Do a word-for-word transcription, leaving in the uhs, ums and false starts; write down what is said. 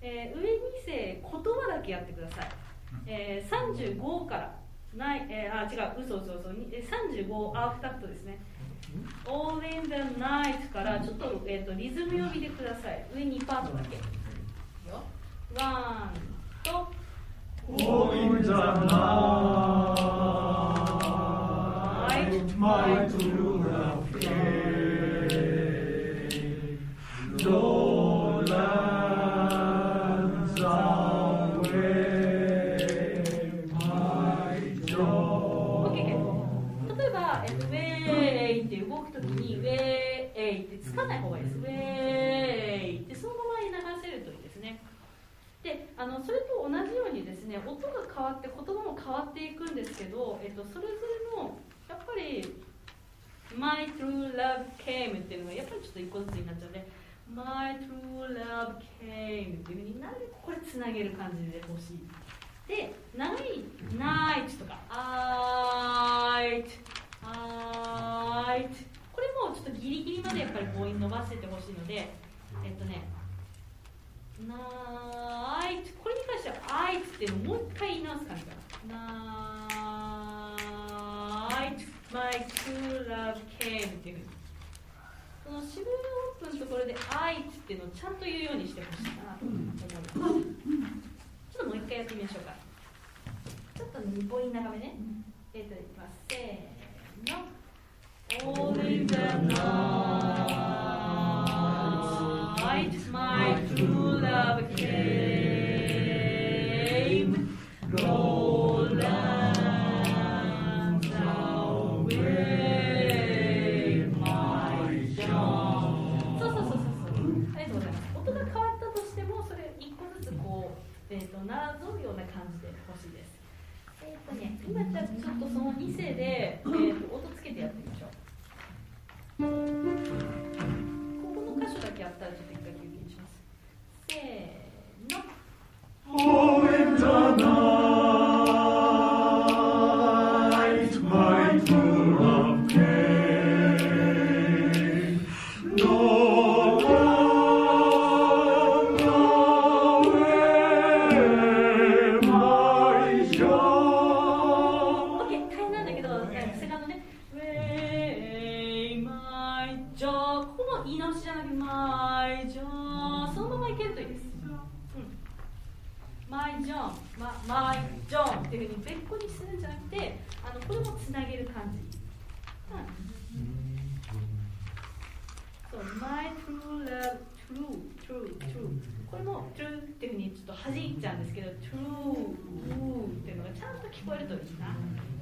えー、上に世言葉だけやってください。えー、さんじゅうごからない、えー、あ違う嘘嘘嘘さんじゅうごアフタクトですね。All in the night からちょっと、えー、とリズム読みでください。上にパートだけ。ワンと All in the night, my true love came. No lands away, my joy. 例えば、えっと、ウェーイって動くときにウェーイってつかない方がいいです。ウェーイってそのままに流せるといいですね。で、あのそれと同じようにですね、音が変わって言葉も変わっていくんですけど、えっと、それぞれのやっぱり My true love came っていうのがやっぱりちょっと一個ずつになっちゃうので My true love came っていうふうになるべくこれつなげる感じでほしい。で、長い night とか I I これもちょっとギリギリまでやっぱり母音伸ばせてほしいので、えっとねナイトこれに関してはアイツっていうのをもう一回言い直す感じかな。ナイトマイトゥーラブケームっていうふうにその渋谷オープンのところでアイツっていうのをちゃんと言うようにしてほしいなと思います。ちょっともう一回やってみましょうか。ちょっとに母音長めね。えっといきます。せーの All in the night my true love came, no lands away, my John。 そうそうそうそうそう。ありがとうございます。音が変わったとしても、それ一個ずつこう、えーと、なぞるような感じで欲しいです。えっとね、今じゃちょっとそのに世で、えーと、音つけてやってみましょう。ここの箇所だけやったらちょっと一回休憩します。せーの。 Oh, in the night, my true love came. No one away, my joy. OK、大変なんだけど、セカンドね。ここも言い直しじゃなくて、My John そのままいけるといいです。うん、My John、My John っていうふうに別個にするんじゃなくて、あのこれもつなげる感じ。うん、そう、My true love, true, true, true。これも true っていうふうにちょっと弾いちゃうんですけど、true っていうのがちゃんと聞こえるといいな。